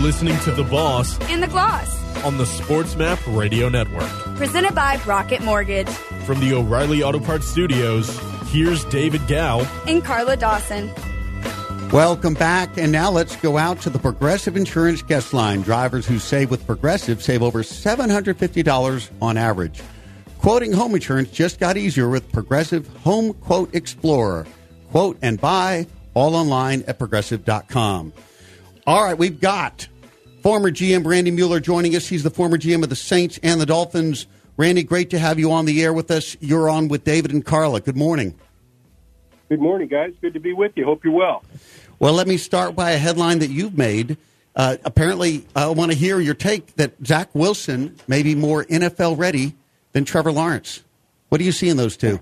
listening to The Boss and The Gloss on the SportsMap Radio Network. Presented by Rocket Mortgage. From the O'Reilly Auto Parts Studios, here's David Gow and Carla Dawson. Welcome back, and now let's go out to the Progressive Insurance guest line. Drivers who save with Progressive save over $750 on average. Quoting home insurance just got easier with Progressive Home Quote Explorer. Quote and buy all online at Progressive.com. All right, we've got former GM Randy Mueller joining us. He's the former GM of the Saints and the Dolphins. Randy, great to have you on the air with us. You're on with David and Carla. Good morning. Good morning, guys. Good to be with you. Hope you're well. Well, let me start by a headline that you've made. Apparently, I want to hear your take that Zach Wilson may be more NFL ready than Trevor Lawrence. What do you see in those two?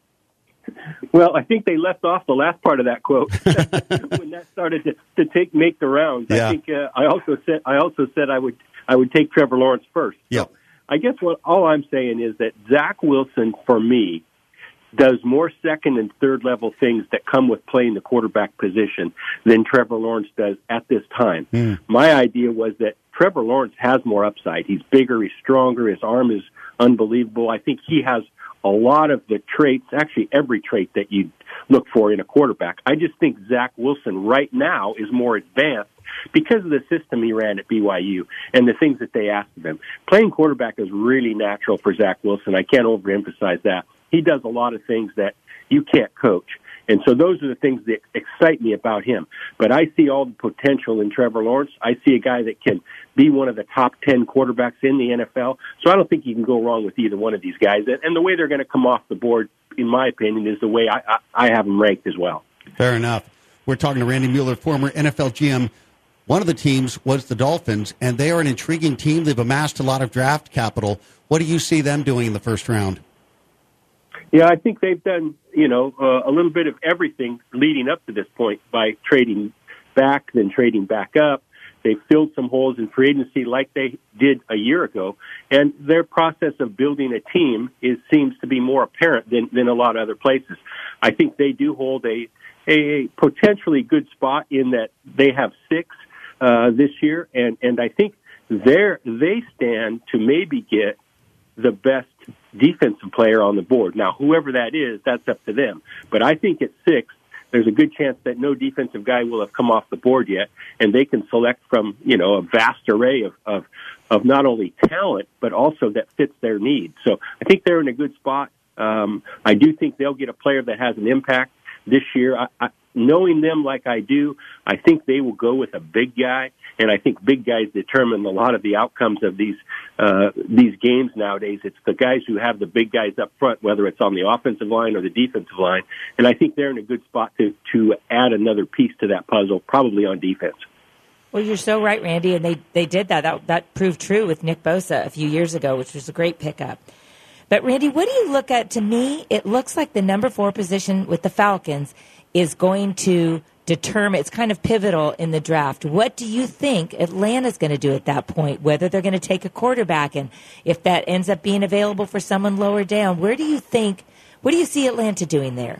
Well, I think they left off the last part of that quote when that started to make the rounds. Yeah. I think I also said I would take Trevor Lawrence first. Yep. So I guess all I'm saying is that Zach Wilson, for me, does more second and third level things that come with playing the quarterback position than Trevor Lawrence does at this time. My idea was that Trevor Lawrence has more upside. He's bigger, he's stronger, his arm is unbelievable. I think he has a lot of the traits, actually every trait that you look for in a quarterback. I just think Zach Wilson right now is more advanced because of the system he ran at BYU and the things that they asked of him. Playing quarterback is really natural for Zach Wilson. I can't overemphasize that. He does a lot of things that you can't coach. And so those are the things that excite me about him. But I see all the potential in Trevor Lawrence. I see a guy that can be one of the top 10 quarterbacks in the NFL. So I don't think you can go wrong with either one of these guys. And the way they're going to come off the board, in my opinion, is the way I have them ranked as well. Fair enough. We're talking to Randy Mueller, former NFL GM. One of the teams was the Dolphins, and they are an intriguing team. They've amassed a lot of draft capital. What do you see them doing in the first round? Yeah, I think they've done, a little bit of everything leading up to this point by trading back, then trading back up. They've filled some holes in free agency like they did a year ago. And their process of building a team seems to be more apparent than a lot of other places. I think they do hold a potentially good spot in that they have 6 this year. And I think they stand to maybe get the best defensive player on the board. Now, whoever that is, that's up to them. But I think at 6, there's a good chance that no defensive guy will have come off the board yet, and they can select from, a vast array of not only talent, but also that fits their needs. So I think they're in a good spot. I do think they'll get a player that has an impact this year. Knowing them like I do, I think they will go with a big guy, and I think big guys determine a lot of the outcomes of these games nowadays. It's the guys who have the big guys up front, whether it's on the offensive line or the defensive line, and I think they're in a good spot to add another piece to that puzzle, probably on defense. Well, you're so right, Randy, and they did that. That proved true with Nick Bosa a few years ago, which was a great pickup. But, Randy, what do you look at? To me, it looks like the number 4 position with the Falcons is going to determine, it's kind of pivotal in the draft. What do you think Atlanta's going to do at that point, whether they're going to take a quarterback, and if that ends up being available for someone lower down? What do you see Atlanta doing there?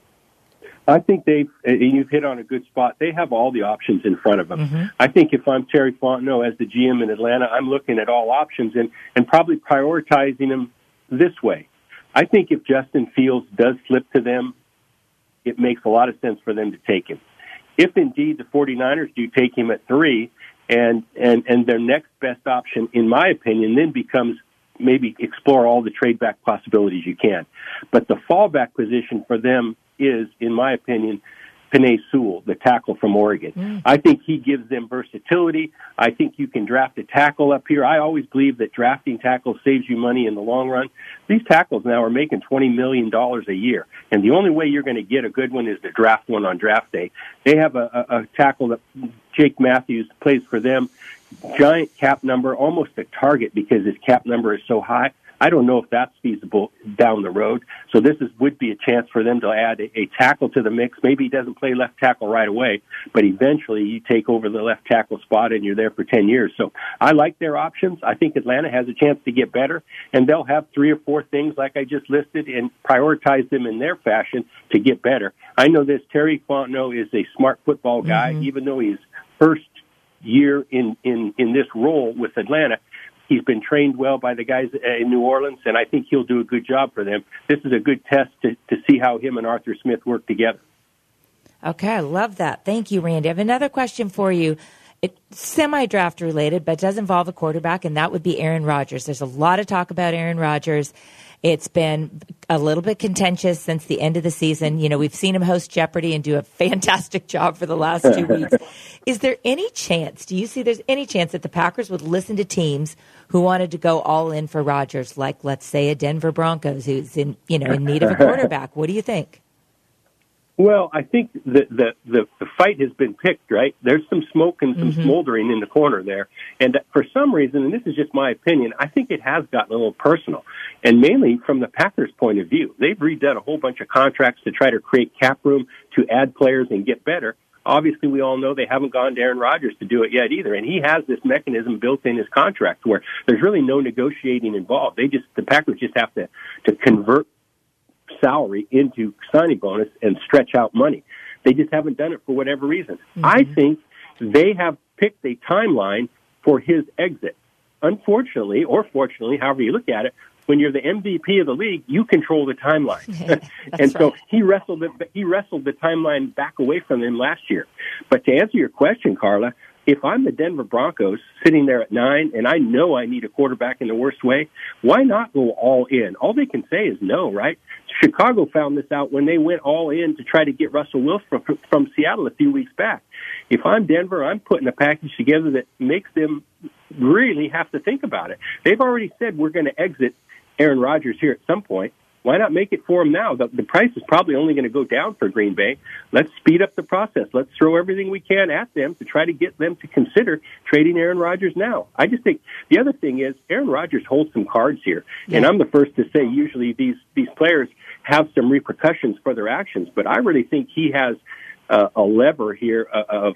I think you've hit on a good spot. They have all the options in front of them. Mm-hmm. I think if I'm Terry Fontenot as the GM in Atlanta, I'm looking at all options and probably prioritizing them this way. I think if Justin Fields does slip to them, it makes a lot of sense for them to take him. If indeed the 49ers do take him at 3, and their next best option, in my opinion, then becomes maybe explore all the trade back possibilities you can. But the fallback position for them is, in my opinion, Penei Sewell, the tackle from Oregon. I think he gives them versatility. I think you can draft a tackle up here. I always believe that drafting tackles saves you money in the long run. These tackles now are making $20 million a year, and the only way you're going to get a good one is to draft one on draft day. They have a tackle that Jake Matthews plays for them, giant cap number, almost a target because his cap number is so high. I don't know if that's feasible down the road. So this would be a chance for them to add a tackle to the mix. Maybe he doesn't play left tackle right away, but eventually you take over the left tackle spot and you're there for 10 years. So I like their options. I think Atlanta has a chance to get better, and they'll have 3 or 4 things like I just listed and prioritize them in their fashion to get better. I know this. Terry Fontenot is a smart football guy, even though he's first year in this role with Atlanta. He's been trained well by the guys in New Orleans, and I think he'll do a good job for them. This is a good test to see how him and Arthur Smith work together. Okay, I love that. Thank you, Randy. I have another question for you. It's semi-draft related, but does involve a quarterback, and that would be Aaron Rodgers. There's a lot of talk about Aaron Rodgers. It's been a little bit contentious since the end of the season. You know, we've seen him host Jeopardy and do a fantastic job for the last 2 weeks. Is there any chance, do you see there's any chance that the Packers would listen to teams who wanted to go all in for Rodgers, like, let's say, a Denver Broncos who's in need of a quarterback? What do you think? Well, I think the fight has been picked, right? There's some smoke and some smoldering in the corner there. And for some reason, and this is just my opinion, I think it has gotten a little personal. And mainly from the Packers' point of view. They've redone a whole bunch of contracts to try to create cap room to add players and get better. Obviously, we all know they haven't gone to Aaron Rodgers to do it yet either. And he has this mechanism built in his contract where there's really no negotiating involved. The Packers just have to convert salary into signing bonus and stretch out money. They just haven't done it for whatever reason. I think they have picked a timeline for his exit. Unfortunately, or fortunately, however you look at it, when you're the MVP of the league, you control the timeline. And so he wrestled the timeline back away from him last year. But to answer your question, Carla, if I'm the Denver Broncos sitting there at 9 and I know I need a quarterback in the worst way, why not go all in? All they can say is no, right? Chicago found this out when they went all in to try to get Russell Wilson from Seattle a few weeks back. If I'm Denver, I'm putting a package together that makes them really have to think about it. They've already said we're going to exit Aaron Rodgers here at some point. Why not make it for him now? The price is probably only going to go down for Green Bay. Let's speed up the process. Let's throw everything we can at them to try to get them to consider trading Aaron Rodgers now. I just think the other thing is Aaron Rodgers holds some cards here. Yeah. And I'm the first to say usually these players have some repercussions for their actions, but I really think he has a lever here of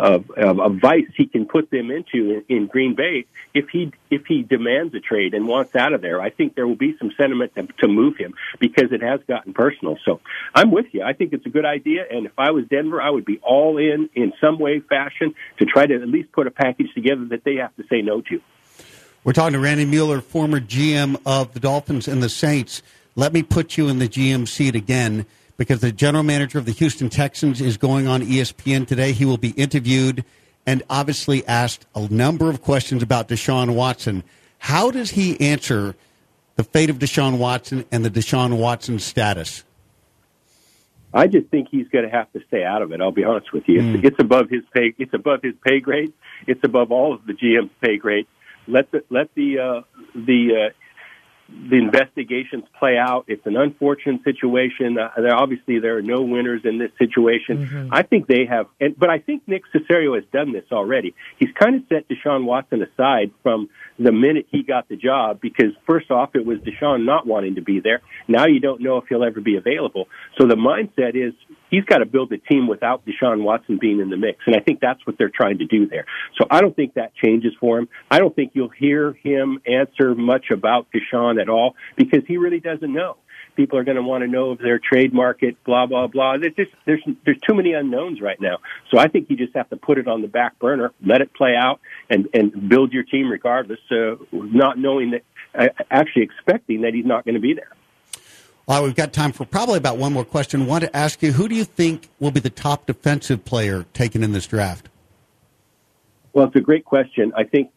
a vice he can put them into in Green Bay if he demands a trade and wants out of there. I think there will be some sentiment to move him because it has gotten personal. So I'm with you. I think it's a good idea, and if I was Denver, I would be all in some way, fashion, to try to at least put a package together that they have to say no to. We're talking to Randy Mueller, former GM of the Dolphins and the Saints. Let me put you in the GM seat again, because the general manager of the Houston Texans is going on ESPN today. He will be interviewed and obviously asked a number of questions about Deshaun Watson. How does he answer the fate of Deshaun Watson and the Deshaun Watson status? I just think he's going to have to stay out of it. I'll be honest with you. It's above his pay. It's above his pay grade. It's above all of the GM's pay grade. Let the investigations play out. It's an unfortunate situation. Obviously, there are no winners in this situation. I think they have, but I think Nick Caserio has done this already. He's kind of set Deshaun Watson aside from the minute he got the job because, first off, it was Deshaun not wanting to be there. Now you don't know if he'll ever be available. So the mindset is he's got to build a team without Deshaun Watson being in the mix, and I think that's what they're trying to do there. So I don't think that changes for him. I don't think you'll hear him answer much about Deshaun at all because he really doesn't know. People are going to want to know if their trade market, blah, blah, blah. There's too many unknowns right now. So I think you just have to put it on the back burner, let it play out, and build your team regardless, not knowing that, actually expecting that he's not going to be there. Well, we've got time for probably about one more question. I want to ask you, who do you think will be the top defensive player taken in this draft? Well, it's a great question. I think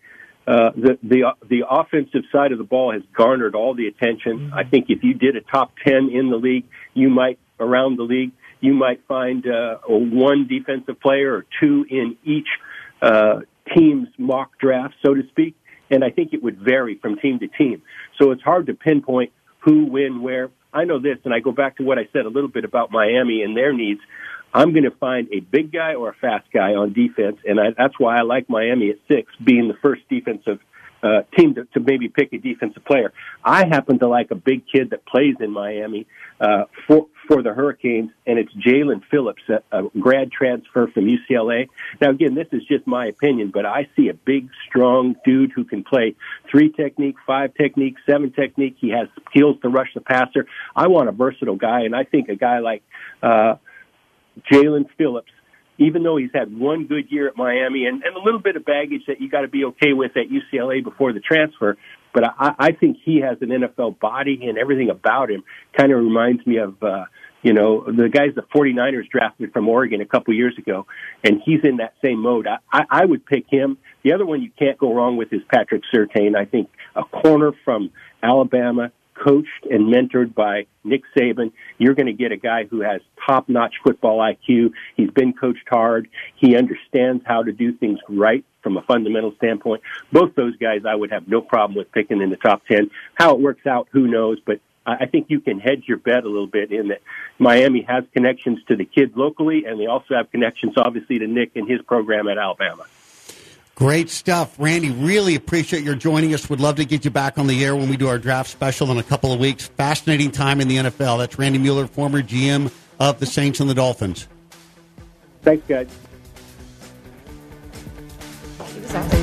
the offensive side of the ball has garnered all the attention. I think if you did a top 10 in the league, around the league, you might find one defensive player or two in each team's mock draft, so to speak. And I think it would vary from team to team. So it's hard to pinpoint who, when, where. I know this, and I go back to what I said a little bit about Miami and their needs. I'm going to find a big guy or a fast guy on defense, and that's why I like Miami at 6, being the first defensive team to maybe pick a defensive player. I happen to like a big kid that plays in Miami for the Hurricanes, and it's Jalen Phillips, a grad transfer from UCLA. Now, again, this is just my opinion, but I see a big, strong dude who can play 3 technique, 5 technique, 7 technique. He has skills to rush the passer. I want a versatile guy, and I think a guy like Jalen Phillips even though he's had one good year at Miami and a little bit of baggage that you got to be okay with at UCLA before the transfer. But I think he has an NFL body, and everything about him kind of reminds me of, the guys the 49ers drafted from Oregon a couple years ago, and he's in that same mode. I would pick him. The other one you can't go wrong with is Patrick Surtain. I think a corner from Alabama, coached and mentored by Nick Saban. You're going to get a guy who has top-notch football IQ. He's been coached hard. He understands how to do things right from a fundamental standpoint. Both those guys I would have no problem with picking in the top 10. How it works out, who knows, but I think you can hedge your bet a little bit in that Miami has connections to the kids locally, and they also have connections, obviously, to Nick and his program at Alabama. Great stuff. Randy, really appreciate your joining us. Would love to get you back on the air when we do our draft special in a couple of weeks. Fascinating time in the NFL. That's Randy Mueller, former GM of the Saints and the Dolphins. Thanks, guys.